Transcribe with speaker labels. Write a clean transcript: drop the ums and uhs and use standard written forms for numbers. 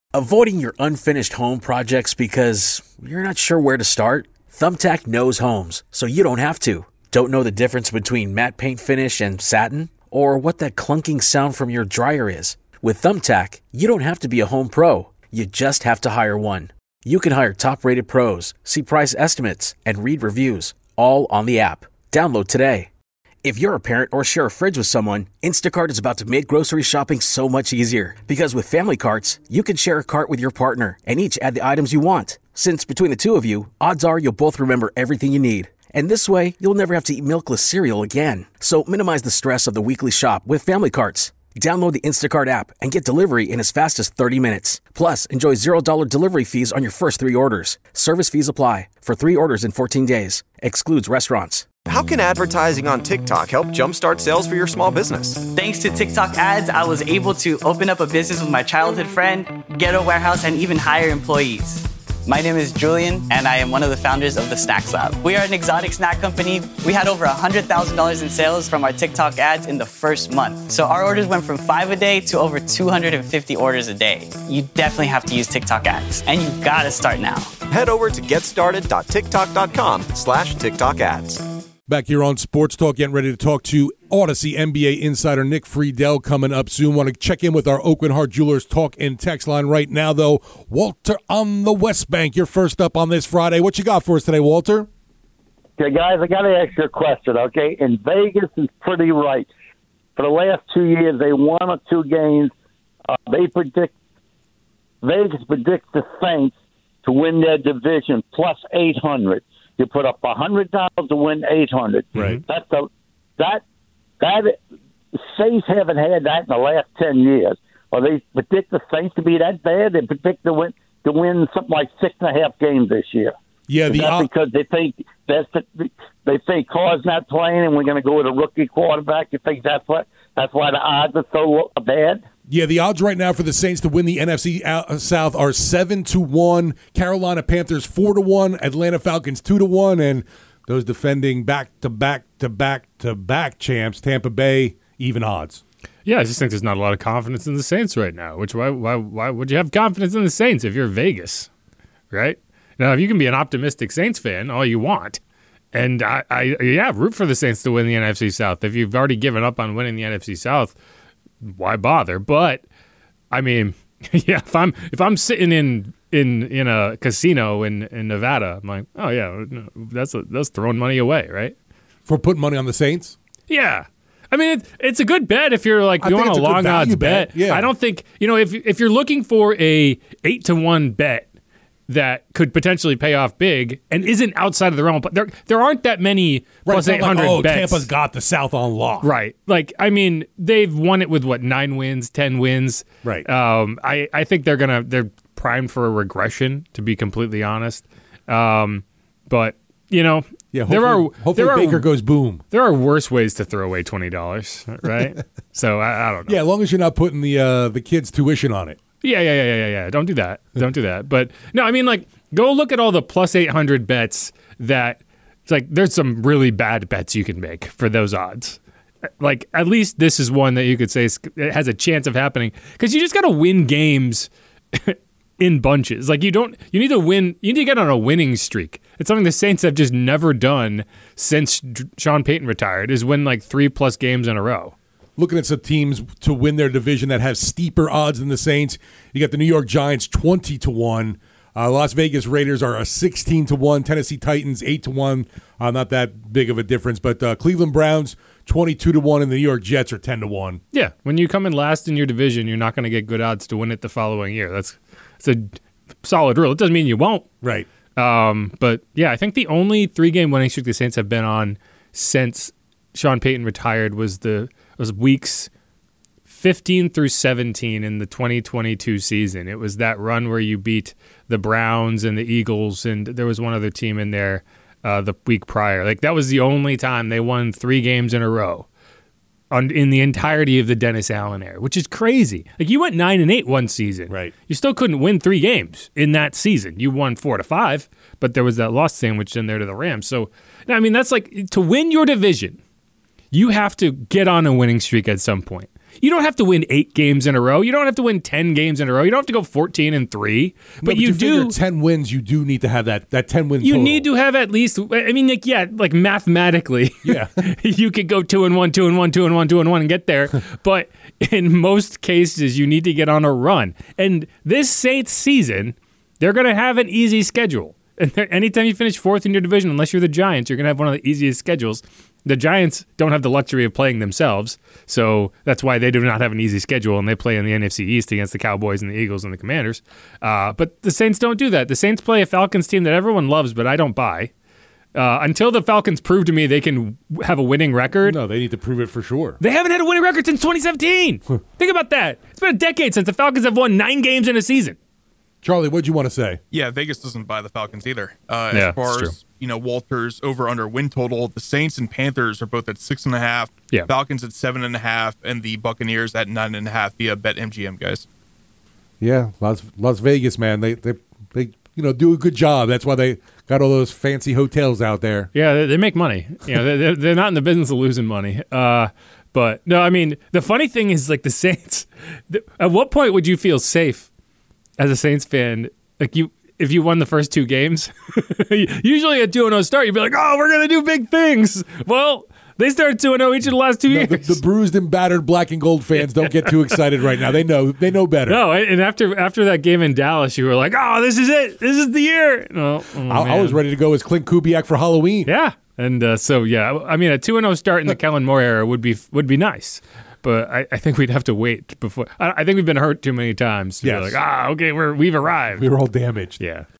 Speaker 1: Avoiding your unfinished home projects because you're not sure where to start? Thumbtack knows homes, so you don't have to. Don't know the difference between matte paint finish and satin? Or what that clunking sound from your dryer is? With Thumbtack, you don't have to be a home pro. You just have to hire one. You can hire top-rated pros, see price estimates, and read reviews, all on the app. Download today. If you're a parent or share a fridge with someone, Instacart is about to make grocery shopping so much easier. Because with Family Carts, you can share a cart with your partner and each add the items you want. Since between the two of you, odds are you'll both remember everything you need. And this way, you'll never have to eat milkless cereal again. So minimize the stress of the weekly shop with Family Carts. Download the Instacart app and get delivery in as fast as 30 minutes. Plus, enjoy $0 delivery fees on your first 3 orders. Service fees apply. For 3 orders in 14 days. Excludes restaurants.
Speaker 2: How can advertising on TikTok help jumpstart sales for your small business?
Speaker 3: Thanks to TikTok ads, I was able to open up a business with my childhood friend, get a warehouse, and even hire employees. My name is Julian, and I am one of the founders of the Snacks Lab. We are an exotic snack company. We had over $100,000 in sales from our TikTok ads in the first month. So our orders went from 5 a day to over 250 orders a day. You definitely have to use TikTok ads, and you gotta start now.
Speaker 2: Head over to getstarted.tiktok.com/TikTok ads.
Speaker 4: Back here on Sports Talk, getting ready to talk to Odyssey NBA insider Nick Friedel coming up soon. Want to check in with our Oakland Heart Jewelers talk and text line right now, though. Walter on the West Bank, you're first up on this Friday. What you got for us today, Walter?
Speaker 5: Okay, guys, I got to ask you a question, okay? And Vegas is pretty right. For the last 2 years, they won 1 or 2 games. Vegas predicts the Saints to win their division plus 800. You put up $100 to win 800.
Speaker 4: Right.
Speaker 5: That Saints haven't had that in the last 10 years. Or they predict the Saints to be that bad. They predict to win something like 6.5 games this year.
Speaker 4: Yeah,
Speaker 5: because they think Carr's not playing and we're going to go with a rookie quarterback. You think that's why the odds are so bad?
Speaker 4: Yeah, the odds right now for the Saints to win the NFC South are 7-1. Carolina Panthers 4-1. Atlanta Falcons 2-1, and those defending back-to-back champs, Tampa Bay, even odds.
Speaker 6: Yeah, I just think there's not a lot of confidence in the Saints right now. Why would you have confidence in the Saints if you're Vegas, right? Now, if you can be an optimistic Saints fan all you want, and I root for the Saints to win the NFC South. If you've already given up on winning the NFC South, why bother? But I mean, yeah, if I'm sitting in a casino in Nevada, I'm like, oh yeah, that's throwing money away, right?
Speaker 4: For putting money on the Saints?
Speaker 6: Yeah. I mean, it's a good bet if you're like you want a long odds bet.
Speaker 4: Yeah.
Speaker 6: I don't think if you're looking for a 8-1 bet that could potentially pay off big and isn't outside of the realm. But there aren't that many plus 800 bets.
Speaker 4: Tampa's got the South on lock.
Speaker 6: Right. Like, I mean, they've won it with, 9 wins, 10 wins.
Speaker 4: Right.
Speaker 6: I think they're primed for a regression, to be completely honest. But,
Speaker 4: yeah, hopefully Baker goes boom.
Speaker 6: There are worse ways to throw away $20, right? So, I don't know.
Speaker 4: Yeah, as long as you're not putting the kids' tuition on it.
Speaker 6: Yeah. Don't do that. Don't do that. But no, I mean, like, go look at all the plus 800 bets that it's like there's some really bad bets you can make for those odds. Like, at least this is one that you could say it has a chance of happening because you just got to win games in bunches. Like, you need to win. You need to get on a winning streak. It's something the Saints have just never done since Sean Payton retired, is win like 3+ games in a row.
Speaker 4: Looking at some teams to win their division that have steeper odds than the Saints. You got the New York Giants 20-1. Las Vegas Raiders are a 16-1. Tennessee Titans 8-1. Not that big of a difference, but Cleveland Browns 22-1, and the New York Jets are 10-1.
Speaker 6: Yeah, when you come in last in your division, you're not going to get good odds to win it the following year. It's a solid rule. It doesn't mean you won't.
Speaker 4: Right.
Speaker 6: But yeah, I think the only 3-game winning streak the Saints have been on since Sean Payton retired was weeks 15 through 17 in the 2022 season. It was that run where you beat the Browns and the Eagles, and there was one other team in there the week prior. Like, that was the only time they won 3 games in a row in the entirety of the Dennis Allen era, which is crazy. Like, you went 9-8 one season.
Speaker 4: Right.
Speaker 6: You still couldn't win 3 games in that season. You won 4-5, but there was that loss sandwich in there to the Rams. So, I mean, that's like, to win your division, you have to get on a winning streak at some point. You don't have to win 8 games in a row. You don't have to win 10 games in a row. You don't have to go 14-3. But you do.
Speaker 4: 10 wins. You do need to have that 10 win.
Speaker 6: You
Speaker 4: total.
Speaker 6: need to have at least. I mean, like mathematically,
Speaker 4: Yeah.
Speaker 6: you could go 2-1, 2-1, 2-1, 2-1, and get there. But in most cases, you need to get on a run. And this Saints season, they're going to have an easy schedule. And anytime you finish 4th in your division, unless you're the Giants, you're going to have one of the easiest schedules. The Giants don't have the luxury of playing themselves, so that's why they do not have an easy schedule, and they play in the NFC East against the Cowboys and the Eagles and the Commanders. But the Saints don't do that. The Saints play a Falcons team that everyone loves, but I don't buy. Until the Falcons prove to me they can have a winning record.
Speaker 4: No, they need to prove it for sure.
Speaker 6: They haven't had a winning record since 2017. Think about that. It's been a decade since the Falcons have won 9 games in a season.
Speaker 4: Charlie, what'd you want to say?
Speaker 7: Yeah, Vegas doesn't buy the Falcons either.
Speaker 6: Yeah,
Speaker 7: As far
Speaker 6: it's
Speaker 7: as Walters over/under win total, the Saints and Panthers are both at 6.5.
Speaker 6: Yeah.
Speaker 7: Falcons at 7.5, and the Buccaneers at 9.5 via BetMGM, guys.
Speaker 4: Yeah, Las Vegas, man. They do a good job. That's why they got all those fancy hotels out there.
Speaker 6: Yeah, they make money. They're not in the business of losing money. But no, I mean, the funny thing is, like, the Saints. At what point would you feel safe as a Saints fan? Like, if you won the first 2 games, usually at 2-0 start, you'd be like, "Oh, we're gonna do big things." Well, they started 2-0 each of the last 2 years.
Speaker 4: The bruised and battered black and gold fans don't get too excited right now. They know better.
Speaker 6: No, and after that game in Dallas, you were like, "Oh, this is it. This is the year." No,
Speaker 4: I was ready to go as Clint Kubiak for Halloween.
Speaker 6: Yeah, and I mean, a 2-0 start in the Kellen Moore era would be nice. But I think we'd have to wait before. I think we've been hurt too many times. To be like, okay, we've arrived.
Speaker 4: We were all damaged.
Speaker 6: Yeah.